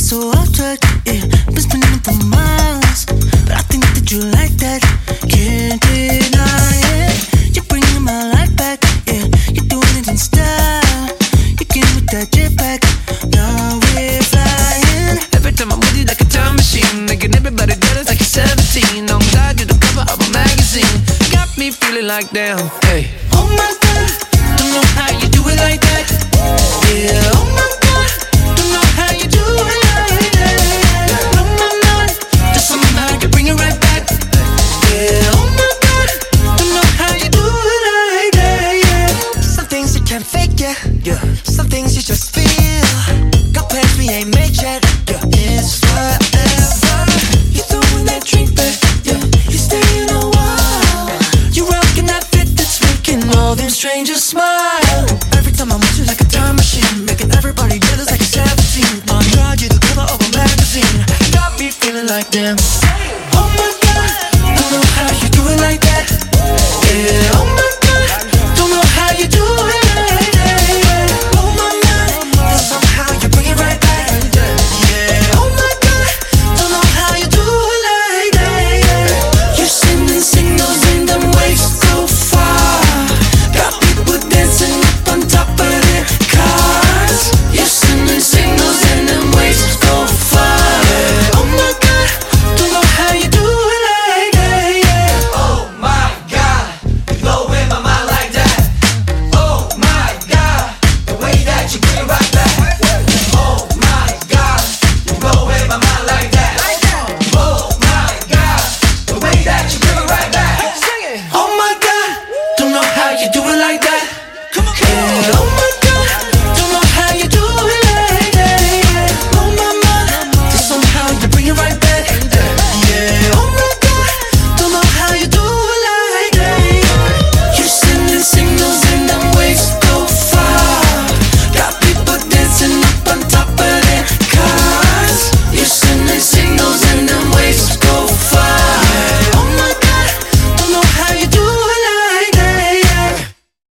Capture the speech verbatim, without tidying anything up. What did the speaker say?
so off track, yeah. Been spinning it for miles, but I think that you like that. Can't deny it. You're bringing my life back, yeah. You're doing it in style. You came with that jetpack, now we're flying. Every time I'm with you like a time machine, making everybody jealous like you're seventeen. On God, you're the cover of a magazine. Got me feeling like damn, hey. Oh my God, don't know how you do it like that. Yeah, oh my God, don't know how you do it like that. Blow my mind, just somehow I can bring it right back. Yeah, oh my God, don't know how you do it like that. Yeah. Some things you can't fake, yeah. Yeah. Some things you just feel. Got plans we ain't made yet. Yeah. It's forever. You throwing that drink back, yeah. You staying a while. You rocking that fit that's making all them strangers smile. Every time I'm with you like a time machine, making everybody jealous like a seventeen. On God, you're the cover of a magazine. Got me feeling like damn.